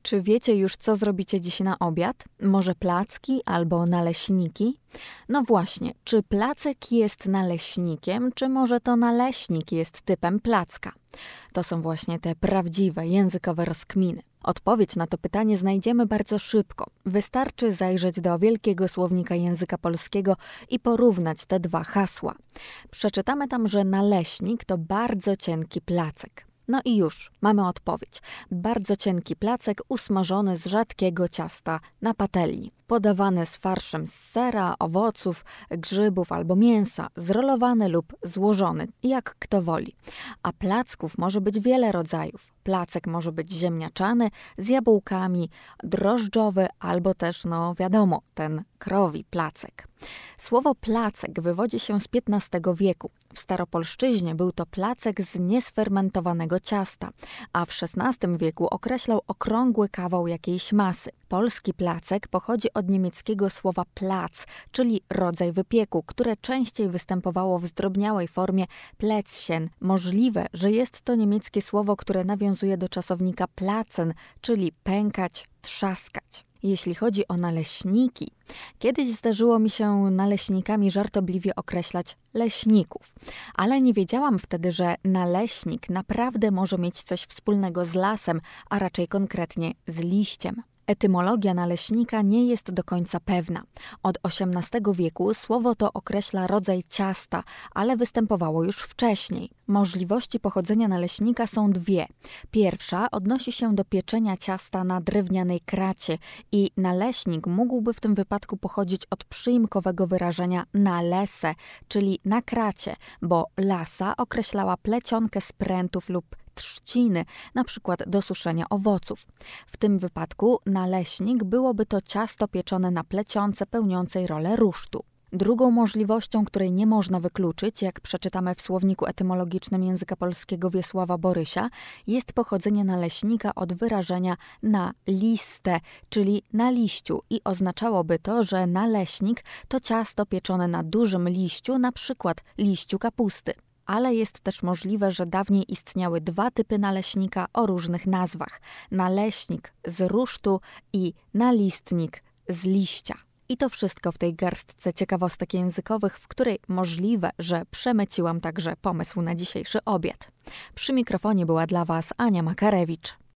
Czy wiecie już, co zrobicie dziś na obiad? Może placki albo naleśniki? No właśnie, czy placek jest naleśnikiem, czy może to naleśnik jest typem placka? To są właśnie te prawdziwe językowe rozkminy. Odpowiedź na to pytanie znajdziemy bardzo szybko. Wystarczy zajrzeć do Wielkiego Słownika Języka Polskiego i porównać te dwa hasła. Przeczytamy tam, że naleśnik to bardzo cienki placek. No i już, mamy odpowiedź. Bardzo cienki placek usmażony z rzadkiego ciasta na patelni. Podawany z farszem z sera, owoców, grzybów albo mięsa, zrolowany lub złożony, jak kto woli. A placków może być wiele rodzajów. Placek może być ziemniaczany, z jabłkami, drożdżowy albo też, wiadomo, ten krowi placek. Słowo placek wywodzi się z XV wieku. W staropolszczyźnie był to placek z niesfermentowanego ciasta, a w XVI wieku określał okrągły kawał jakiejś masy. Polski placek pochodzi od niemieckiego słowa plac, czyli rodzaj wypieku, które częściej występowało w zdrobniałej formie plätzchen. Możliwe, że jest to niemieckie słowo, które nawiązuje do czasownika placen, czyli pękać, trzaskać. Jeśli chodzi o naleśniki, kiedyś zdarzyło mi się naleśnikami żartobliwie określać leśników, ale nie wiedziałam wtedy, że naleśnik naprawdę może mieć coś wspólnego z lasem, a raczej konkretnie z liściem. Etymologia naleśnika nie jest do końca pewna. Od XVIII wieku słowo to określa rodzaj ciasta, ale występowało już wcześniej. Możliwości pochodzenia naleśnika są dwie. Pierwsza odnosi się do pieczenia ciasta na drewnianej kracie i naleśnik mógłby w tym wypadku pochodzić od przyimkowego wyrażenia na lese, czyli na kracie, bo lasa określała plecionkę z prętów lub trzciny, na przykład do suszenia owoców. W tym wypadku naleśnik byłoby to ciasto pieczone na plecionce pełniącej rolę rusztu. Drugą możliwością, której nie można wykluczyć, jak przeczytamy w słowniku etymologicznym języka polskiego Wiesława Borysia, jest pochodzenie naleśnika od wyrażenia na listę, czyli na liściu i oznaczałoby to, że naleśnik to ciasto pieczone na dużym liściu, na przykład liściu kapusty. Ale jest też możliwe, że dawniej istniały dwa typy naleśnika o różnych nazwach. Naleśnik z rusztu i nalistnik z liścia. I to wszystko w tej garstce ciekawostek językowych, w której możliwe, że przemyciłam także pomysł na dzisiejszy obiad. Przy mikrofonie była dla Was Ania Makarewicz.